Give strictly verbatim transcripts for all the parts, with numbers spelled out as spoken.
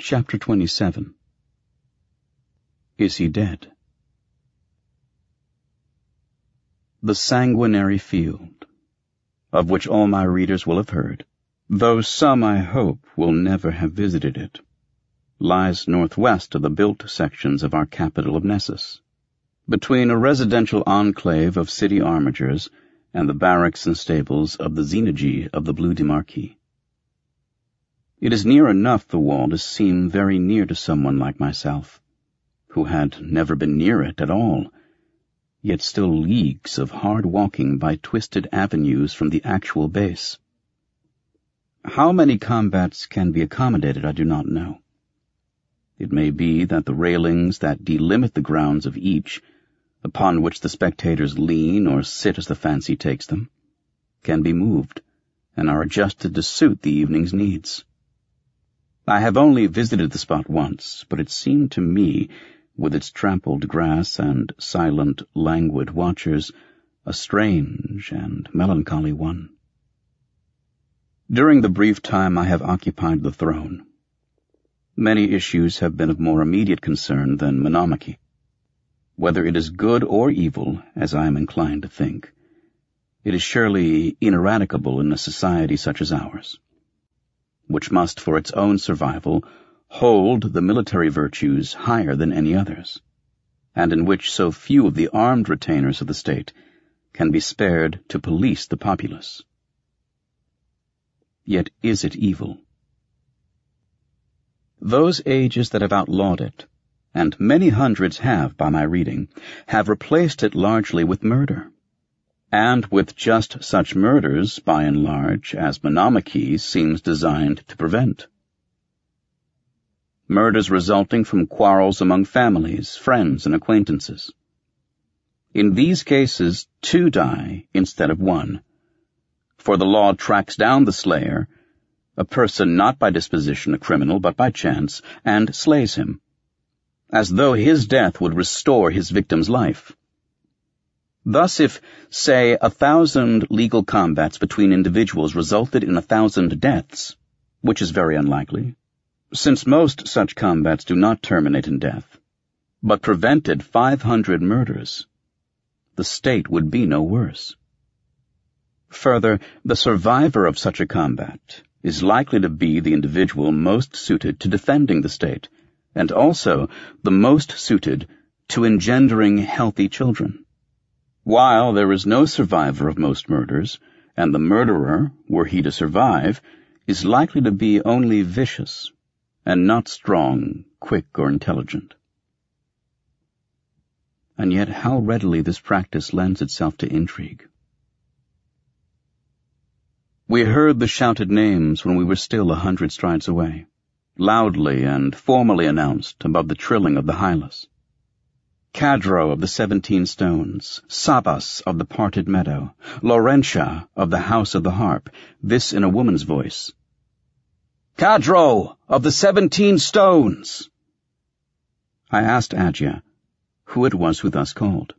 Chapter twenty-seven. Is he dead? The sanguinary field, of which all my readers will have heard, though some, I hope, will never have visited it, lies northwest of the built sections of our capital of Nessus, between a residential enclave of city armigers and the barracks and stables of the Xenogy of the Blue Demarchy. It is near enough the wall to seem very near to someone like myself, who had never been near it at all, yet still leagues of hard walking by twisted avenues from the actual base. How many combats can be accommodated I do not know. It may be that the railings that delimit the grounds of each, upon which the spectators lean or sit as the fancy takes them, can be moved and are adjusted to suit the evening's needs. I have only visited the spot once, but it seemed to me, with its trampled grass and silent, languid watchers, a strange and melancholy one. During the brief time I have occupied the throne, many issues have been of more immediate concern than monomachy. Whether it is good or evil, as I am inclined to think, it is surely ineradicable in a society such as ours, which must, for its own survival, hold the military virtues higher than any others, and in which so few of the armed retainers of the state can be spared to police the populace. Yet is it evil? Those ages that have outlawed it, and many hundreds have, by my reading, have replaced it largely with murder, and with just such murders, by and large, as monomachy seems designed to prevent. Murders resulting from quarrels among families, friends, and acquaintances. In these cases, two die instead of one, for the law tracks down the slayer, a person not by disposition a criminal but by chance, and slays him, as though his death would restore his victim's life. Thus, if, say, a thousand legal combats between individuals resulted in a thousand deaths, which is very unlikely, since most such combats do not terminate in death, but prevented five hundred murders, the state would be no worse. Further, the survivor of such a combat is likely to be the individual most suited to defending the state, and also the most suited to engendering healthy children. While there is no survivor of most murders, and the murderer, were he to survive, is likely to be only vicious, and not strong, quick, or intelligent. And yet how readily this practice lends itself to intrigue. We heard the shouted names when we were still a hundred strides away, loudly and formally announced above the trilling of the Hylas. Cadro of the Seventeen Stones, Sabas of the Parted Meadow, Laurentia of the House of the Harp, this in a woman's voice. Cadro of the Seventeen Stones! I asked Agia who it was who thus called.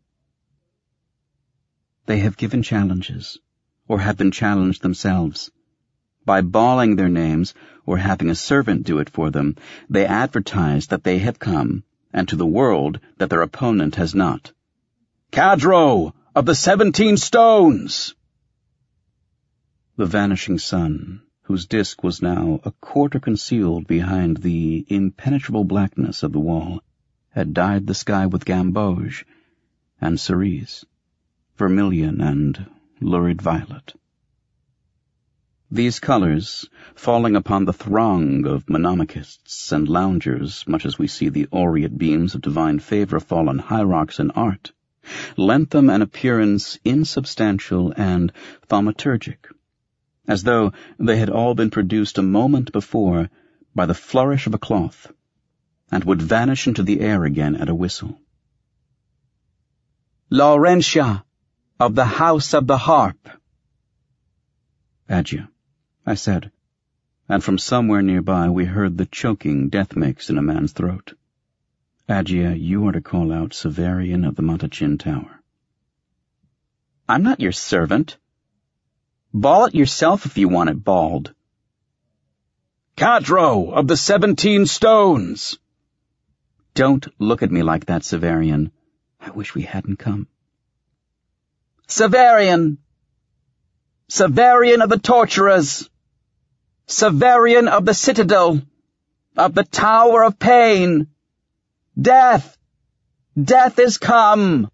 They have given challenges, or have been challenged themselves. By bawling their names, or having a servant do it for them, they advertise that they have come, and to the world that their opponent has not. Cadro of the Seventeen Stones! The vanishing sun, whose disk was now a quarter concealed behind the impenetrable blackness of the wall, had dyed the sky with gamboge and cerise, vermilion and lurid violet. These colors, falling upon the throng of monomachists and loungers, much as we see the aureate beams of divine favor fall on hierarchs in art, lent them an appearance insubstantial and thaumaturgic, as though they had all been produced a moment before by the flourish of a cloth, and would vanish into the air again at a whistle. Laurentia of the House of the Harp! Agia, I said, and from somewhere nearby we heard the choking death makes in a man's throat. Agia, you are to call out Severian of the Montachin Tower. I'm not your servant. Bawl it yourself if you want it bawled. Cadro of the Seventeen Stones! Don't look at me like that, Severian. I wish we hadn't come. Severian! Severian of the Torturers! Severian of the Citadel! Of the Tower of Pain! Death! Death is come!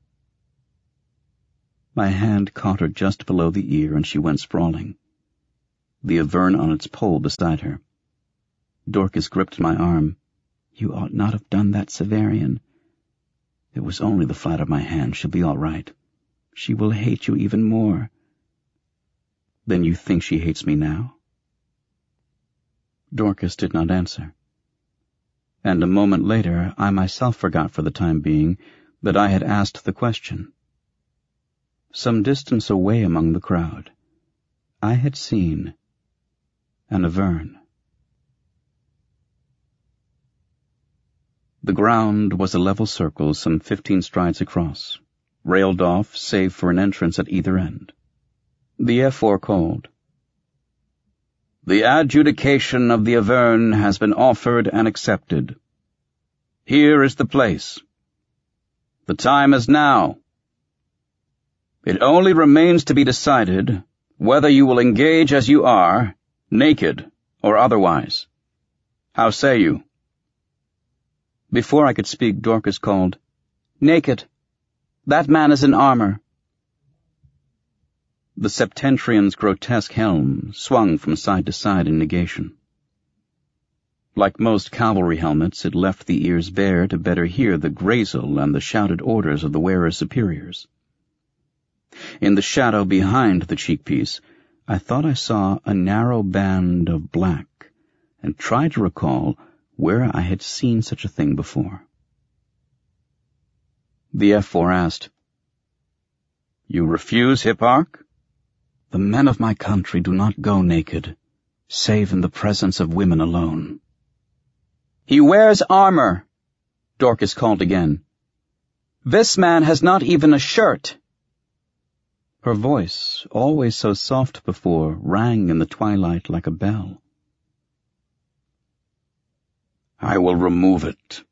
My hand caught her just below the ear, and she went sprawling, the Avern on its pole beside her. Dorcas gripped my arm. You ought not have done that, Severian. It was only the flat of my hand. She'll be all right. She will hate you even more. Then you think she hates me now? Dorcas did not answer. And a moment later I myself forgot for the time being that I had asked the question. Some distance away among the crowd, I had seen an Avern. The ground was a level circle some fifteen strides across, railed off save for an entrance at either end. The Ephor called. The adjudication of the Avern has been offered and accepted. Here is the place. The time is now. It only remains to be decided whether you will engage as you are, naked or otherwise. How say you? Before I could speak, Dorcas called, Naked. That man is in armor. The Septentrion's grotesque helm swung from side to side in negation. Like most cavalry helmets, it left the ears bare to better hear the grazel and the shouted orders of the wearer's superiors. In the shadow behind the cheekpiece, I thought I saw a narrow band of black, and tried to recall where I had seen such a thing before. The Ephor asked, You refuse, Hipparch? The men of my country do not go naked, save in the presence of women alone. He wears armor, Dorcas called again. This man has not even a shirt. Her voice, always so soft before, rang in the twilight like a bell. I will remove it.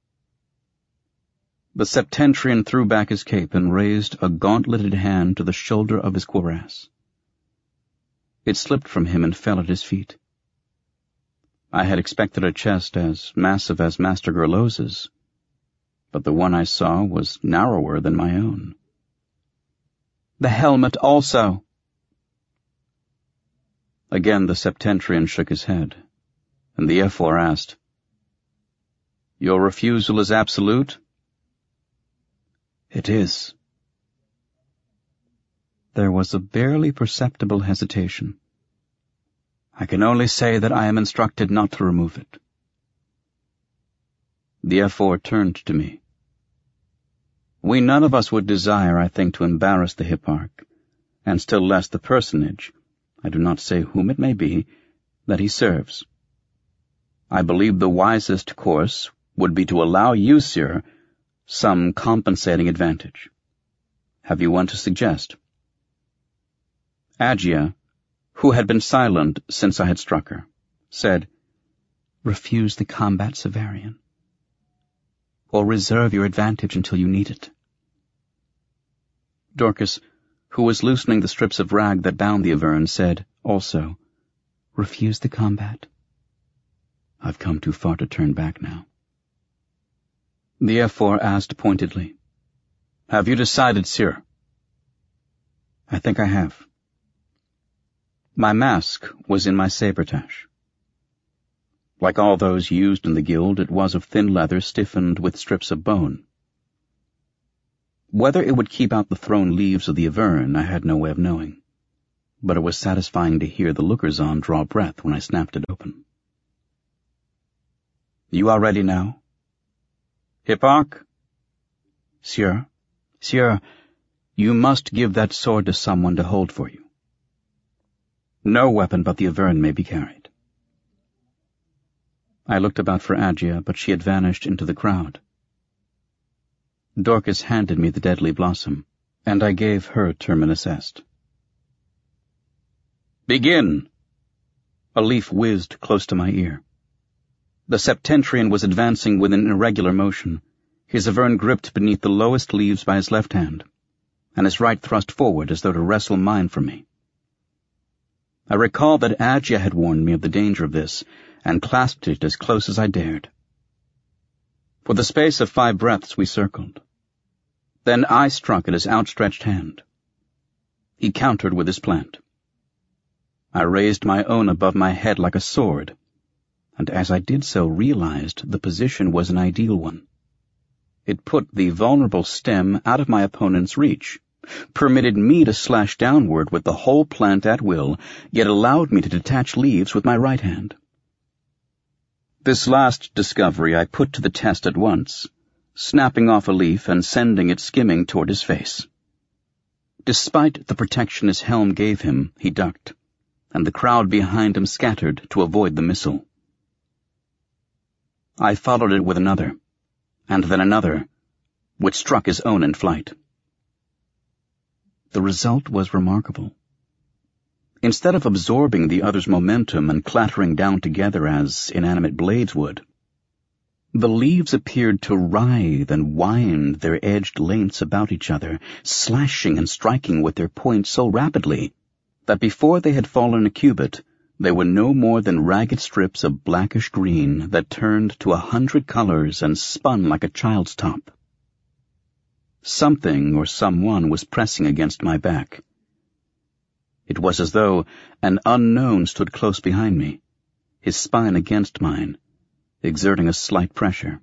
The Septentrion threw back his cape and raised a gauntleted hand to the shoulder of his cuirass. It slipped from him and fell at his feet. I had expected a chest as massive as Master Gerlos's, but the one I saw was narrower than my own. The helmet also. Again the Septentrion shook his head, and the Ephor asked, Your refusal is absolute? It is. There was a barely perceptible hesitation. I can only say that I am instructed not to remove it. The Ephor turned to me. We none of us would desire, I think, to embarrass the Hipparch, and still less the personage, I do not say whom it may be, that he serves. I believe the wisest course would be to allow you, sir, some compensating advantage. Have you one to suggest? Agia, who had been silent since I had struck her, said, Refuse the combat, Severian, or reserve your advantage until you need it. Dorcas, who was loosening the strips of rag that bound the Avern, said, also, Refuse the combat. I've come too far to turn back now. The Ephor asked pointedly, Have you decided, sir? I think I have. My mask was in my sabretache. Like all those used in the guild, it was of thin leather stiffened with strips of bone. Whether it would keep out the thrown leaves of the Avern, I had no way of knowing, but it was satisfying to hear the lookers-on draw breath when I snapped it open. You are ready now? Hipparch? Sieur, sieur, you must give that sword to someone to hold for you. No weapon but the Avern may be carried. I looked about for Agia, but she had vanished into the crowd. Dorcas handed me the deadly blossom, and I gave her terminus est. Begin! A leaf whizzed close to my ear. The septentrion was advancing with an irregular motion, his Avern gripped beneath the lowest leaves by his left hand, and his right thrust forward as though to wrestle mine from me. I recalled that Adja had warned me of the danger of this, and clasped it as close as I dared. For the space of five breaths we circled. Then I struck at his outstretched hand. He countered with his plant. I raised my own above my head like a sword, and as I did so realized the position was an ideal one. It put the vulnerable stem out of my opponent's reach, permitted me to slash downward with the whole plant at will, yet allowed me to detach leaves with my right hand. This last discovery I put to the test at once, snapping off a leaf and sending it skimming toward his face. Despite the protection his helm gave him, he ducked, and the crowd behind him scattered to avoid the missile. I followed it with another, and then another, which struck his own in flight. The result was remarkable. Instead of absorbing the other's momentum and clattering down together as inanimate blades would, the leaves appeared to writhe and wind their edged lengths about each other, slashing and striking with their points so rapidly that before they had fallen a cubit, they were no more than ragged strips of blackish green that turned to a hundred colors and spun like a child's top. Something or someone was pressing against my back. It was as though an unknown stood close behind me, his spine against mine, exerting a slight pressure.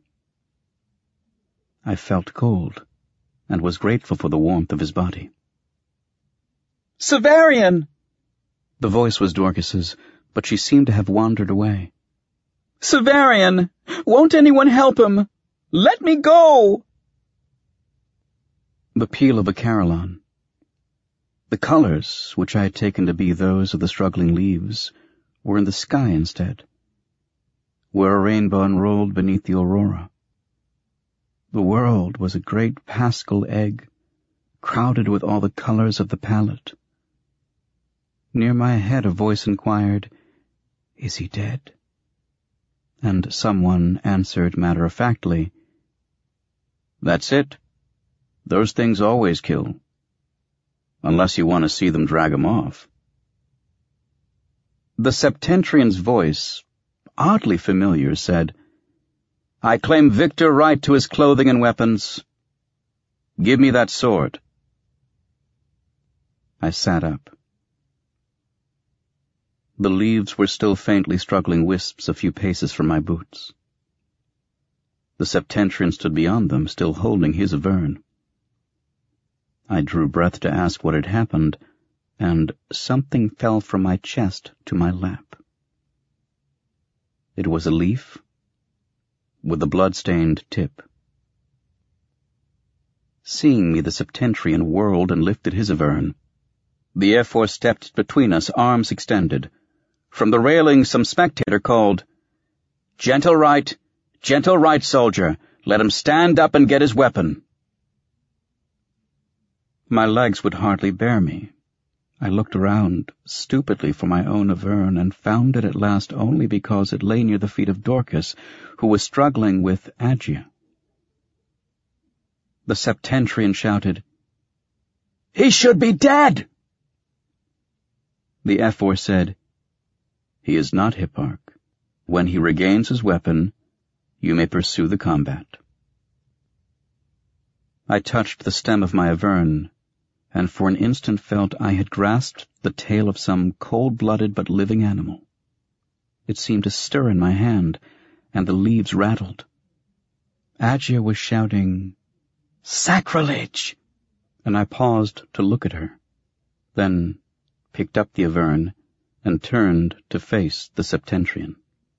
I felt cold, and was grateful for the warmth of his body. "Severian!" The voice was Dorcas's, but she seemed to have wandered away. "Severian! Won't anyone help him? Let me go!" The peal of a carillon. The colors, which I had taken to be those of the struggling leaves, were in the sky instead, where a rainbow unrolled beneath the aurora. The world was a great Paschal egg, crowded with all the colors of the palette. Near my head a voice inquired, "Is he dead?" And someone answered matter-of-factly, "That's it. Those things always kill. Unless you want to see them drag 'em off." The septentrion's voice, oddly familiar, said, "I claim victor right to his clothing and weapons. Give me that sword." I sat up. The leaves were still faintly struggling wisps a few paces from my boots. The septentrion stood beyond them, still holding his Avern. I drew breath to ask what had happened, and something fell from my chest to my lap. It was a leaf with a blood-stained tip. Seeing me, the septentrion whirled and lifted his Avern. The Ephor stepped between us, arms extended. From the railing some spectator called, "Gentle right, gentle right, soldier. Let him stand up and get his weapon." My legs would hardly bear me. I looked around stupidly for my own Avern and found it at last only because it lay near the feet of Dorcas, who was struggling with Adja. The septentrion shouted, "He should be dead!" The Ephor said, "He is not, Hipparch. When he regains his weapon, you may pursue the combat." I touched the stem of my Avern, and for an instant felt I had grasped the tail of some cold-blooded but living animal. It seemed to stir in my hand, and the leaves rattled. Adja was shouting, "Sacrilege!" and I paused to look at her, then picked up the Avern and turned to face the septentrion.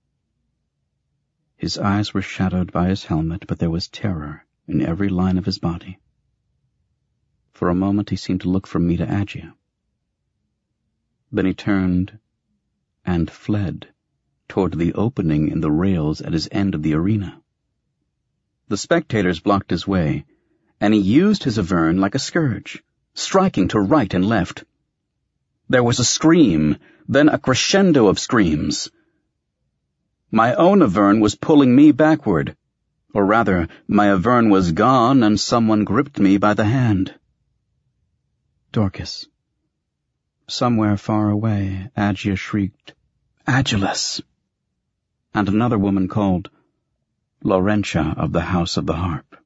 His eyes were shadowed by his helmet, but there was terror in every line of his body. For a moment he seemed to look from me to Adja. Then he turned and fled toward the opening in the rails at his end of the arena. The spectators blocked his way, and he used his Avern like a scourge, striking to right and left. There was a scream, then a crescendo of screams. My own Avern was pulling me backward, or rather, my Avern was gone and someone gripped me by the hand. Dorcas. Somewhere far away, Agia shrieked, "Agilus!" And another woman called, Laurentia of the House of the Harp.